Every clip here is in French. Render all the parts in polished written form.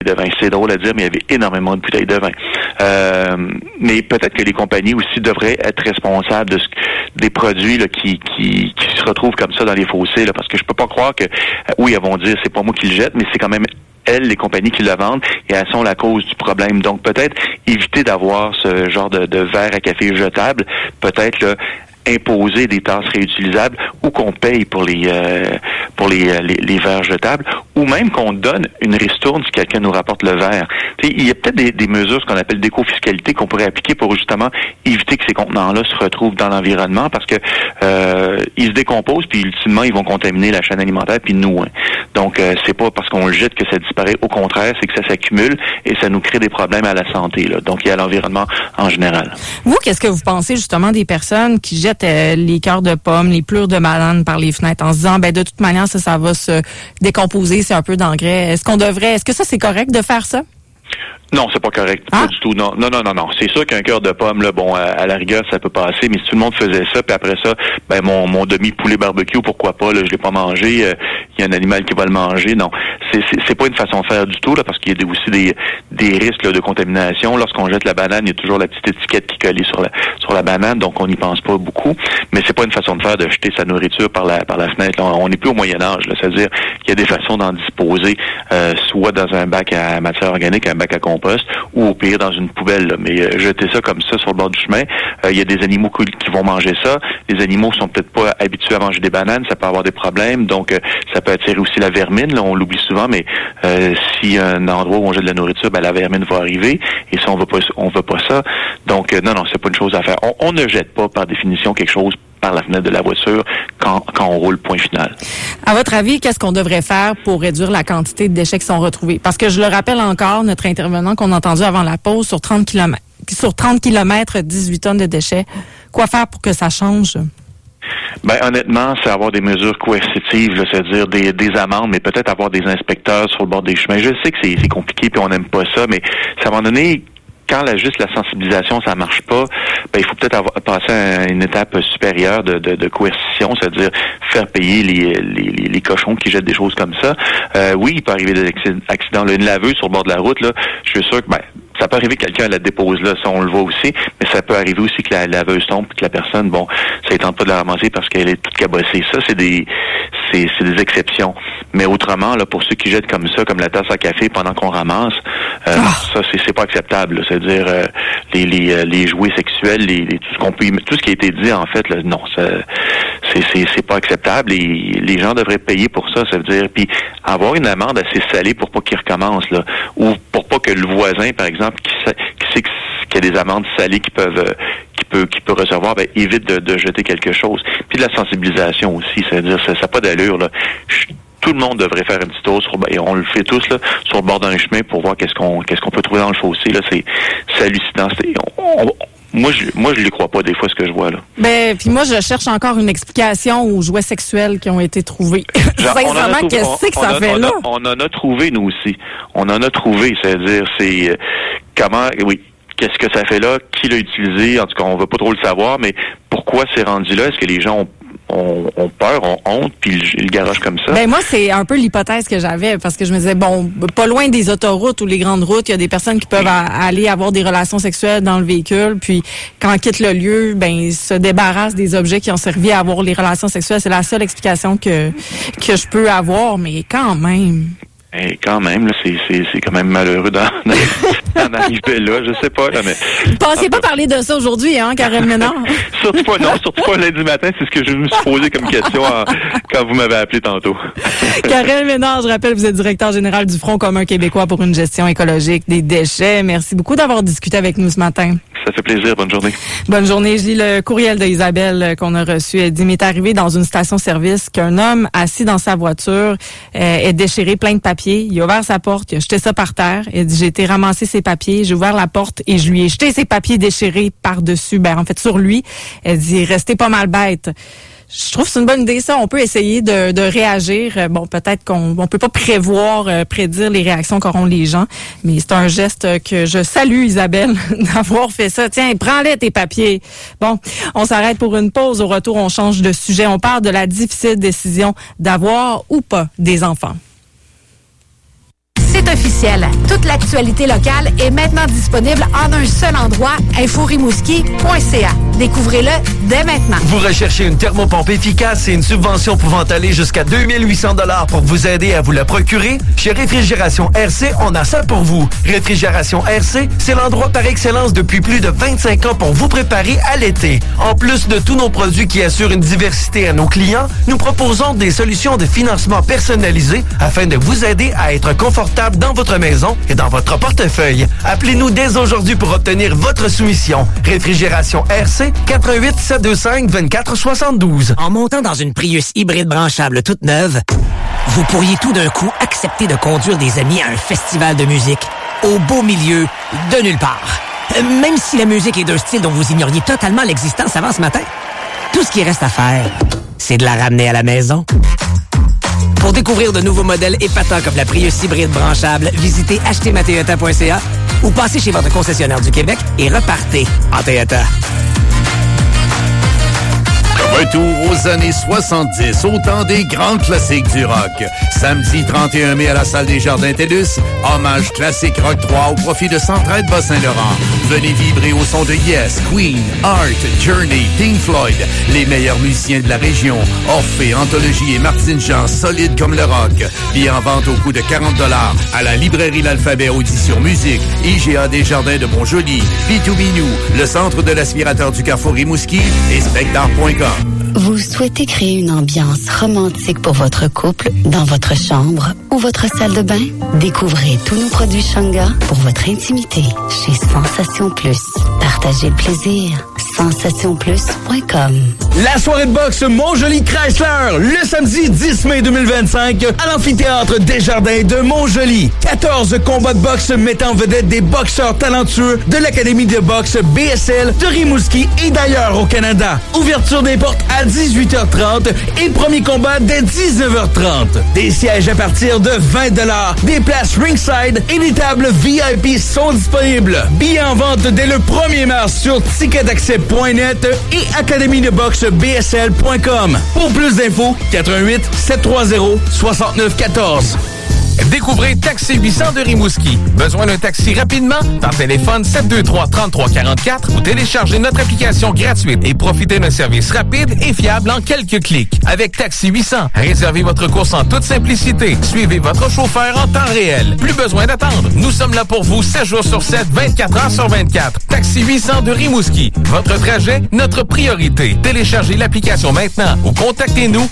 de vin. C'est drôle à dire, mais il y avait énormément de bouteilles de vin. Mais peut-être que les compagnies aussi devraient être responsables des produits là, qui se retrouvent comme ça dans les fossés, là, parce que je peux pas croire que, oui, elles vont dire c'est pas moi qui le jette, mais c'est quand même elles, les compagnies qui le vendent, et elles sont la cause du problème. Donc peut-être éviter d'avoir ce genre de verre à café jetable, peut-être là, imposer des tasses réutilisables ou qu'on paye pour les verres jetables, ou même qu'on donne une ristourne si quelqu'un nous rapporte le verre. T'sais, il y a peut-être des mesures, ce qu'on appelle d'éco-fiscalité, qu'on pourrait appliquer pour justement éviter que ces contenants-là se retrouvent dans l'environnement, parce que ils se décomposent, puis ultimement, ils vont contaminer la chaîne alimentaire, puis nous. Hein. Donc, c'est pas parce qu'on le jette que ça disparaît. Au contraire, c'est que ça s'accumule et ça nous crée des problèmes à la santé, là, donc et à l'environnement en général. Vous, qu'est-ce que vous pensez justement des personnes qui jettent les cœurs de pommes, les plures de banane par les fenêtres en se disant, de toute manière, ça va se décomposer, c'est un peu d'engrais. Est-ce que ça, c'est correct de faire ça? Non, c'est pas correct. Pas du tout. Non. C'est sûr qu'un cœur de pomme, là, bon, à la rigueur, ça peut passer, mais si tout le monde faisait ça, puis après ça, mon demi-poulet barbecue, pourquoi pas, là, je l'ai pas mangé, il y a un animal qui va le manger. Non. C'est pas une façon de faire du tout, là, parce qu'il y a aussi des risques, là, de contamination. Lorsqu'on jette la banane, il y a toujours la petite étiquette qui est collée sur la banane, donc on n'y pense pas beaucoup. Mais c'est pas une façon de faire de jeter sa nourriture par la fenêtre. Là, on n'est plus au Moyen-Âge, là. C'est-à-dire qu'il y a des façons d'en disposer, soit dans un bac à matière organique, un bac à compost, ou au pire dans une poubelle. Là. Mais jeter ça comme ça sur le bord du chemin, il y a des animaux qui vont manger ça. Les animaux sont peut-être pas habitués à manger des bananes, ça peut avoir des problèmes, donc ça peut attirer aussi la vermine. Là, on l'oublie souvent, mais si un endroit où on jette de la nourriture, la vermine va arriver, et ça, on veut pas ça. Donc non, c'est pas une chose à faire. On ne jette pas par définition quelque chose par la fenêtre de la voiture quand on roule, point final. À votre avis, qu'est-ce qu'on devrait faire pour réduire la quantité de déchets qui sont retrouvés? Parce que je le rappelle encore, notre intervenant qu'on a entendu avant la pause, sur 30 kilomètres, 18 tonnes de déchets. Quoi faire pour que ça change? Honnêtement, c'est avoir des mesures coercitives, là, c'est-à-dire des amendes, mais peut-être avoir des inspecteurs sur le bord des chemins. Je sais que c'est compliqué puis on n'aime pas ça, mais à un moment donné, quand juste la sensibilisation, ça marche pas, il faut peut-être passer à une étape supérieure de coercition, c'est-à-dire faire payer les cochons qui jettent des choses comme ça. Oui, il peut arriver des accidents. Là, une laveuse sur le bord de la route, là, je suis sûr que ça peut arriver que quelqu'un la dépose là, ça on le voit aussi, mais ça peut arriver aussi que la laveuse tombe et que la personne, ça ne tente pas de la ramasser parce qu'elle est toute cabossée. Ça, c'est des exceptions. Mais autrement, là, pour ceux qui jettent comme ça, comme la tasse à café pendant qu'on ramasse, ça, c'est pas acceptable. Là. C'est-à-dire les jouets sexuels, tout ce qui a été dit, en fait, là, non, ça, c'est pas acceptable. Et les gens devraient payer pour ça. Ça veut dire, puis avoir une amende assez salée pour pas qu'ils recommencent, là, ou pour pas que le voisin, par exemple, qui sait qu'il y a des amendes salées qu'il peut recevoir, évite de jeter quelque chose. Puis de la sensibilisation aussi, c'est-à-dire ça n'a pas d'allure, là. Tout le monde devrait faire un petit tour et on le fait tous là, sur le bord d'un chemin pour voir qu'est-ce qu'on peut trouver dans le fossé. Là, c'est hallucinant. Moi, je les crois pas des fois ce que je vois là. Puis moi, je cherche encore une explication aux jouets sexuels qui ont été trouvés. Sincèrement, qu'est-ce que ça fait là? On en a trouvé, nous aussi. On en a trouvé, c'est-à-dire, c'est comment, oui. Qu'est-ce que ça fait là? Qui l'a utilisé? En tout cas, on veut pas trop le savoir, mais pourquoi c'est rendu là? Est-ce que les gens ont peur, ont honte, puis ils le garagent comme ça? Moi, c'est un peu l'hypothèse que j'avais, parce que je me disais, pas loin des autoroutes ou les grandes routes, il y a des personnes qui peuvent aller avoir des relations sexuelles dans le véhicule, puis quand ils quittent le lieu, ils se débarrassent des objets qui ont servi à avoir les relations sexuelles. C'est la seule explication que je peux avoir, mais quand même... quand même, là, c'est quand même malheureux d'en arriver là, je sais pas, là, mais... Vous pensiez pas parler de ça aujourd'hui, hein, Karel Ménard? surtout pas lundi matin, c'est ce que je me suis posé comme question quand vous m'avez appelé tantôt. Karel Ménard, je rappelle, vous êtes directeur général du Front commun québécois pour une gestion écologique des déchets. Merci beaucoup d'avoir discuté avec nous ce matin. Ça fait plaisir. Bonne journée. Bonne journée. Je lis le courriel d'Isabelle qu'on a reçu. Elle dit, m'est arrivé dans une station-service qu'un homme assis dans sa voiture est déchiré plein de papiers. Il a ouvert sa porte, il a jeté ça par terre. Elle dit, j'ai été ramasser ses papiers, j'ai ouvert la porte et je lui ai jeté ses papiers déchirés par-dessus, en fait, sur lui. Elle dit, restez pas mal bête. Je trouve que c'est une bonne idée, ça. On peut essayer de réagir. Peut-être qu'on peut pas prédire les réactions qu'auront les gens, mais c'est un geste que je salue, Isabelle, d'avoir fait ça. Tiens, prends-les tes papiers. Bon, on s'arrête pour une pause. Au retour, on change de sujet. On parle de la difficile décision d'avoir ou pas des enfants. C'est officiel. Toute l'actualité locale est maintenant disponible en un seul endroit, inforimouski.ca. Découvrez-le dès maintenant. Vous recherchez une thermopompe efficace et une subvention pouvant aller jusqu'à 2800 $ pour vous aider à vous la procurer? Chez Réfrigération RC, on a ça pour vous. Réfrigération RC, c'est l'endroit par excellence depuis plus de 25 ans pour vous préparer à l'été. En plus de tous nos produits qui assurent une diversité à nos clients, nous proposons des solutions de financement personnalisées afin de vous aider à être confortable dans votre maison et dans votre portefeuille. Appelez-nous dès aujourd'hui pour obtenir votre soumission. Réfrigération RC, 88 725 24 72. En montant dans une Prius hybride branchable toute neuve, vous pourriez tout d'un coup accepter de conduire des amis à un festival de musique au beau milieu de nulle part. Même si la musique est d'un style dont vous ignoriez totalement l'existence avant ce matin. Tout ce qui reste à faire, c'est de la ramener à la maison. Pour découvrir de nouveaux modèles épatants comme la Prius hybride branchable, visitez achetezmatoyota.ca ou passez chez votre concessionnaire du Québec et repartez en Toyota. Retour aux années 70, au temps des grands classiques du rock. Samedi 31 mai à la salle des Jardins TELUS, hommage classique rock 3 au profit de Centraide Bas-Saint-Laurent. Venez vibrer au son de Yes, Queen, Art, Journey, Pink Floyd, les meilleurs musiciens de la région. Orphée, Anthologie et Martine Jean, solides comme le rock. Billets en vente au coût de 40 $ à la librairie L'Alphabet Audition Musique, IGA des Jardins de Montjoly, B2B Nous, le centre de l'aspirateur du Carrefour Rimouski et Spectar.com. Vous souhaitez créer une ambiance romantique pour votre couple, dans votre chambre ou votre salle de bain? Découvrez tous nos produits Shanga pour votre intimité chez Sensation Plus. Partagez le plaisir. SensationPlus.com. La soirée de boxe Montjoly Chrysler, le samedi 10 mai 2025 à l'amphithéâtre Desjardins de Montjoly. 14 combats de boxe mettant en vedette des boxeurs talentueux de l'Académie de boxe BSL de Rimouski et d'ailleurs au Canada. Ouverture des portes à 18h30 et premier combat dès 19h30. Des sièges à partir de 20 $, des places ringside et des tables VIP sont disponibles. Billets en vente dès le 1er mars sur ticketaccès.net et académiedeboxebsl.com. Pour plus d'infos, 88 730 6914. Découvrez Taxi 800 de Rimouski. Besoin d'un taxi rapidement? Par téléphone 723-3344 ou téléchargez notre application gratuite et profitez d'un service rapide et fiable en quelques clics. Avec Taxi 800, réservez votre course en toute simplicité. Suivez votre chauffeur en temps réel. Plus besoin d'attendre. Nous sommes là pour vous 7 jours sur 7, 24 heures sur 24. Taxi 800 de Rimouski. Votre trajet, notre priorité. Téléchargez l'application maintenant ou contactez-nous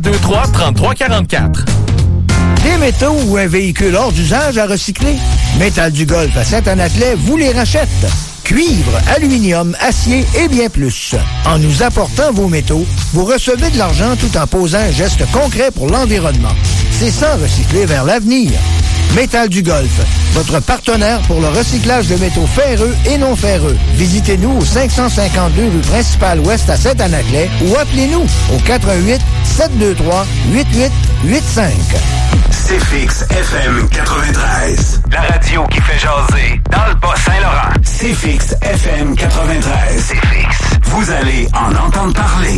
723-3344. Des métaux ou un véhicule hors d'usage à recycler? Métal du Golfe à Saint-Anaclet vous les rachète. Cuivre, aluminium, acier et bien plus. En nous apportant vos métaux, vous recevez de l'argent tout en posant un geste concret pour l'environnement. C'est ça, recycler vers l'avenir. Métal du Golfe, votre partenaire pour le recyclage de métaux ferreux et non ferreux. Visitez-nous au 552 rue principale ouest à Saint-Anaclet ou appelez-nous au 88 723 8885. CFX FM 93. La radio qui fait jaser dans le Bas-Saint-Laurent. CFX FM 93. CFX. Vous allez en entendre parler.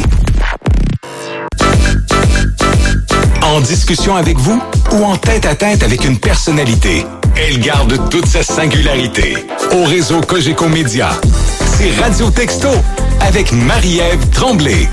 En discussion avec vous ou en tête-à-tête avec une personnalité, elle garde toute sa singularité. Au réseau Cogeco Média, c'est Radio Texto avec Marie-Ève Tremblay.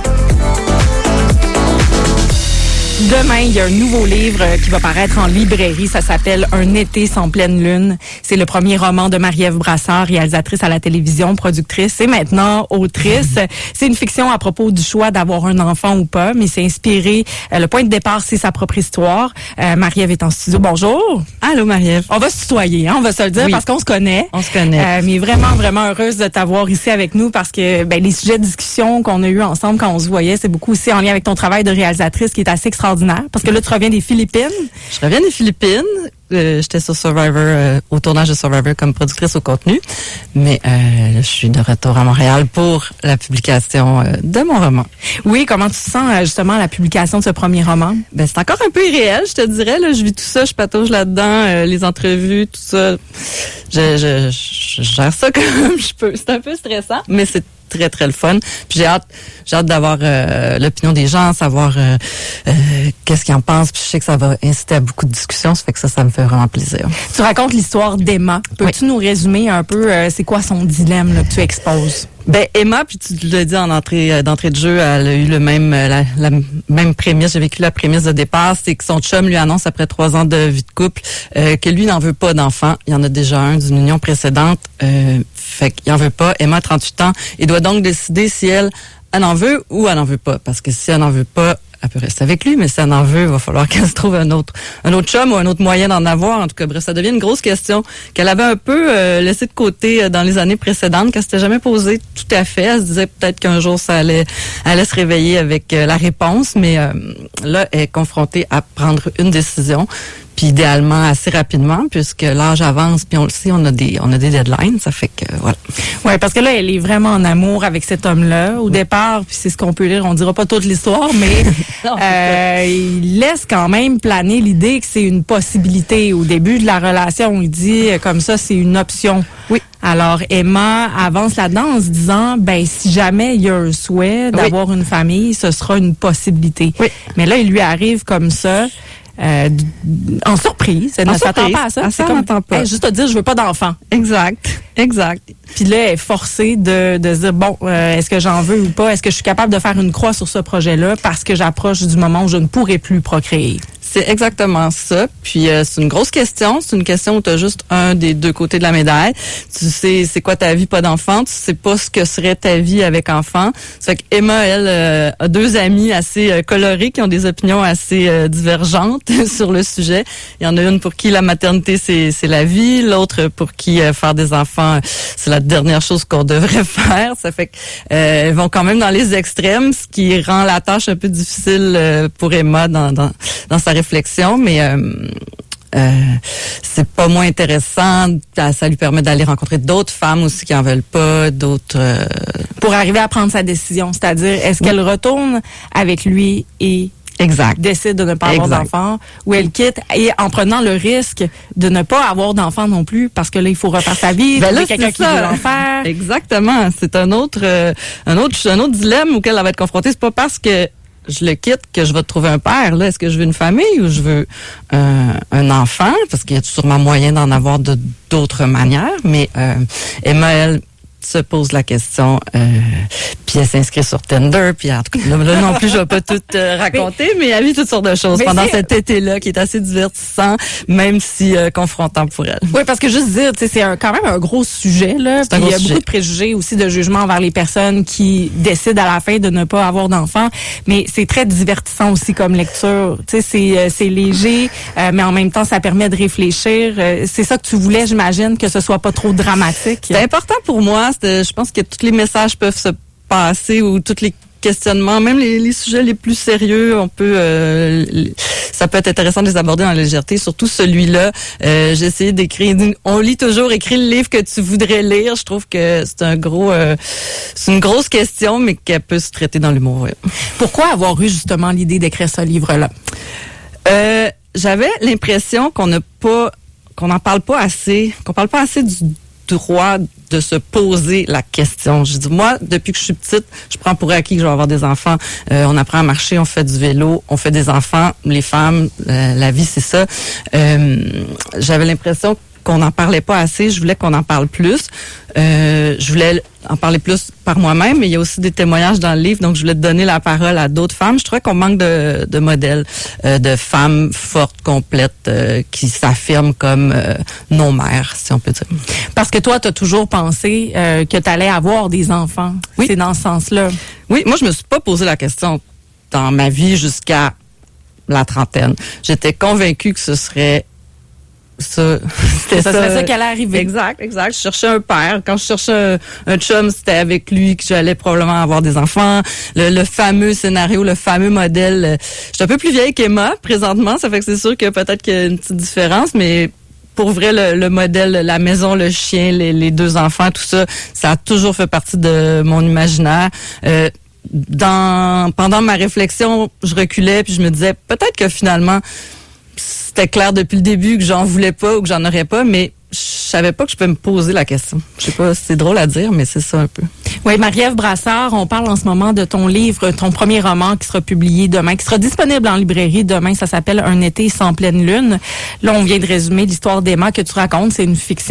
Demain, il y a un nouveau livre qui va paraître en librairie. Ça s'appelle Un été sans pleine lune. C'est le premier roman de Marie-Ève Brassard, réalisatrice à la télévision, productrice et maintenant autrice. C'est une fiction à propos du choix d'avoir un enfant ou pas, mais c'est inspiré. Le point de départ, c'est sa propre histoire. Marie-Ève est en studio. Bonjour. Allô, Marie-Ève. On va se tutoyer, hein, on va se le dire, oui, parce qu'on se connaît. On se connaît. Mais vraiment heureuse de t'avoir ici avec nous parce que les sujets de discussion qu'on a eu ensemble quand on se voyait, c'est beaucoup aussi en lien avec ton travail de réalisatrice qui est assez extraordinaire. Parce que là, tu reviens des Philippines. Je reviens des Philippines. J'étais sur Survivor, au tournage de Survivor comme productrice au contenu. Mais je suis de retour à Montréal pour la publication de mon roman. Oui, comment tu te sens justement à la publication de ce premier roman? Ben c'est encore un peu irréel, je te dirais. Là, je vis tout ça, je patauge là-dedans, les entrevues, tout ça. Je gère ça comme je peux. C'est un peu stressant, mais c'est très, très le fun. Puis j'ai hâte d'avoir l'opinion des gens, savoir qu'est-ce qu'ils en pensent. Puis je sais que ça va inciter à beaucoup de discussions. Ça fait que ça me fait vraiment plaisir. Tu racontes l'histoire d'Emma. Peux-tu nous résumer un peu c'est quoi son dilemme là, que tu exposes? Ben Emma, puis tu l'as dit en d'entrée de jeu, elle a eu le même la même prémisse. J'ai vécu la prémisse de départ, c'est que son chum lui annonce après 3 ans de vie de couple que lui n'en veut pas d'enfant. Il y en a déjà un d'une union précédente. Fait qu'il en veut pas. Emma a 38 ans et doit donc décider si elle en veut ou elle n'en veut pas. Parce que si elle n'en veut pas, elle peut rester avec lui, mais si elle en veut, il va falloir qu'elle se trouve un autre chum ou un autre moyen d'en avoir. En tout cas, bref, ça devient une grosse question qu'elle avait un peu laissée de côté dans les années précédentes, qu'elle s'était jamais posée tout à fait. Elle se disait peut-être qu'un jour, ça allait se réveiller avec la réponse, mais là, elle est confrontée à prendre une décision. Puis idéalement assez rapidement, puisque l'âge avance, puis on le sait, on a des deadlines, ça fait que voilà. Ouais, parce que là, elle est vraiment en amour avec cet homme-là au départ, puis c'est ce qu'on peut lire. On dira pas toute l'histoire, mais non, il laisse quand même planer l'idée que c'est une possibilité. Au début de la relation, il dit comme ça, c'est une option. Oui. Alors Emma avance là-dedans en se disant, ben si jamais il y a un souhait d'avoir une famille, ce sera une possibilité. Oui. Mais là, il lui arrive comme ça. En surprise, elle ne s'attend pas à ça. C'est comme pas. Juste à dire, je veux pas d'enfant. Exact. Puis là, elle est forcée de se dire, bon, est-ce que j'en veux ou pas? Est-ce que je suis capable de faire une croix sur ce projet-là parce que j'approche du moment où je ne pourrai plus procréer? C'est exactement ça. Puis c'est une grosse question. C'est une question où tu as juste un des deux côtés de la médaille. Tu sais c'est quoi ta vie, pas d'enfant. Tu sais pas ce que serait ta vie avec enfant. Ça fait qu'Emma, elle, a 2 amis assez colorés qui ont des opinions assez divergentes sur le sujet. Il y en a une pour qui la maternité, c'est la vie. L'autre pour qui faire des enfants, c'est la dernière chose qu'on devrait faire. Ça fait qu'elles vont quand même dans les extrêmes, ce qui rend la tâche un peu difficile pour Emma dans sa réflexion, mais c'est pas moins intéressant. Ça lui permet d'aller rencontrer d'autres femmes aussi qui en veulent pas, d'autres... Pour arriver à prendre sa décision, c'est-à-dire, est-ce qu'elle retourne avec lui et décide de ne pas avoir d'enfant, ou elle quitte et en prenant le risque de ne pas avoir d'enfant non plus, parce que là, il faut refaire sa vie, ben là, quelqu'un qui veut l'en faire. Exactement. C'est un autre dilemme auquel elle va être confrontée. C'est pas parce que je le quitte que je vais trouver un père. Là, est-ce que je veux une famille ou je veux un enfant? Parce qu'il y a sûrement moyen d'en avoir de d'autres manières. Mais Emma, elle, se pose la question, puis elle s'inscrit sur Tinder, puis en tout cas, là non plus, je vais pas tout raconter, mais elle vit toutes sortes de choses pendant cet été-là qui est assez divertissant, même si confrontant pour elle. Oui, parce que juste dire, tu sais, c'est quand même un gros sujet, là. Puis il y a beaucoup de préjugés aussi, de jugement envers les personnes qui décident à la fin de ne pas avoir d'enfants, mais c'est très divertissant aussi comme lecture. Tu sais, c'est léger, mais en même temps, ça permet de réfléchir. C'est ça que tu voulais, j'imagine, que ce soit pas trop dramatique. C'est important pour moi. Je pense que tous les messages peuvent se passer ou tous les questionnements, même les sujets les plus sérieux, ça peut être intéressant de les aborder dans la légèreté, surtout celui-là. J'ai essayé d'écrire, on lit toujours, écris le livre que tu voudrais lire. Je trouve que c'est une grosse question, mais qu'elle peut se traiter dans l'humour. Ouais. Pourquoi avoir eu justement l'idée d'écrire ce livre-là? J'avais l'impression qu'on n'en parle pas assez, qu'on parle pas assez du droit de se poser la question. Je dis, moi, depuis que je suis petite, je prends pour acquis que je vais avoir des enfants. On apprend à marcher, on fait du vélo, on fait des enfants. Les femmes, la vie, c'est ça. J'avais l'impression qu'on n'en parlait pas assez. Je voulais qu'on en parle plus. Je voulais en parler plus par moi-même, mais il y a aussi des témoignages dans le livre, donc je voulais donner la parole à d'autres femmes. Je trouvais qu'on manque de modèles, de femmes fortes, complètes, qui s'affirment comme nos mères, si on peut dire. Parce que toi, tu as toujours pensé que tu allais avoir des enfants. Oui. C'est dans ce sens-là. Oui, moi, je me suis pas posé la question dans ma vie jusqu'à la trentaine. J'étais convaincue que ce serait ça serait ça qui allait arriver. Exact. Je cherchais un père. Quand je cherchais un chum, c'était avec lui que j'allais probablement avoir des enfants. Le fameux scénario, le fameux modèle. Je suis un peu plus vieille qu'Emma présentement, ça fait que c'est sûr que peut-être qu'il y a une petite différence, mais pour vrai, le modèle, la maison, le chien, les 2 enfants, tout ça, ça a toujours fait partie de mon imaginaire. Pendant ma réflexion, je reculais puis je me disais peut-être que finalement c'était clair depuis le début que j'en voulais pas ou que j'en aurais pas, mais je savais pas que je peux me poser la question. Je sais pas, c'est drôle à dire, mais c'est ça un peu. Oui, Marie-Ève Brassard, on parle en ce moment de ton livre, ton premier roman qui sera publié demain, qui sera disponible en librairie demain. Ça s'appelle Un été sans pleine lune. Là, on vient de résumer l'histoire d'Emma que tu racontes. C'est une fiction